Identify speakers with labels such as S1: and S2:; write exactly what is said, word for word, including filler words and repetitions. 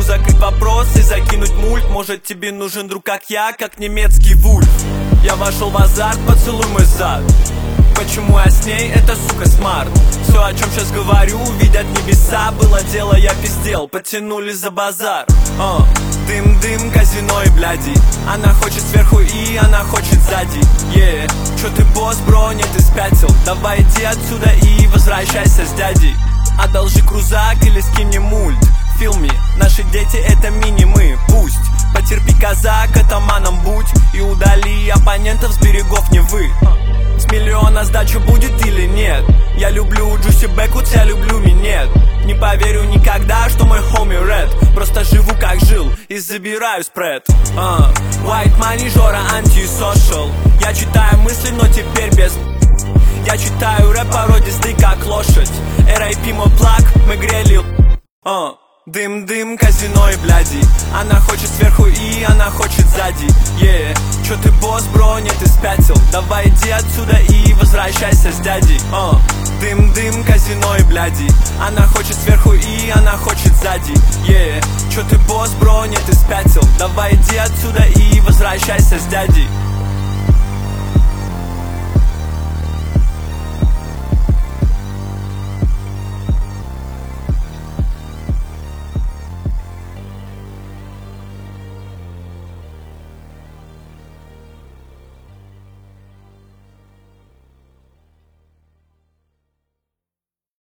S1: закрыть вопрос и закинуть мульт. Может тебе нужен друг как я, как немецкий вульф. Я вошел в азарт, поцелуй мой зад. Почему я с ней, это сука смарт. Все, о чем сейчас говорю, видят небеса. Было дело, я пиздел, потянули за базар. uh. Дым-дым, казино и бляди. Она хочет сверху и она хочет сзади. yeah. Чё ты босс, бро, нет, ты спятил. Давай иди отсюда и возвращайся с дядей. Одолжи крузак или скинь мне мульт. Feel me, наши дети это мини-мы. Пусть потерпи, казак, атаманом будь. И удали оппонентов с берегов Невы. С миллиона сдача будет или нет? Я люблю Джуси Бэквудс, я люблю минет. Не поверю никогда, что мой хоми Red. Просто живу как жил и забираю спред. uh. White money, Жора, антисошал. Я читаю мысли, но теперь без... Я читаю рэп породистый как лошадь. эр ай пи мой плаг, мы грели. uh. Дым-дым, казино и бляди. Она хочет сверху и она хочет сзади. yeah. Чё ты босс, бро, нет, ты спятил. Давай иди отсюда и возвращайся с дядей. uh. Дым-дым, казино и бляди. Она хочет сверху и она хочет сзади. yeah. Чё ты босс, бро, нет, ты спятил. Давай иди отсюда и возвращайся с дядей.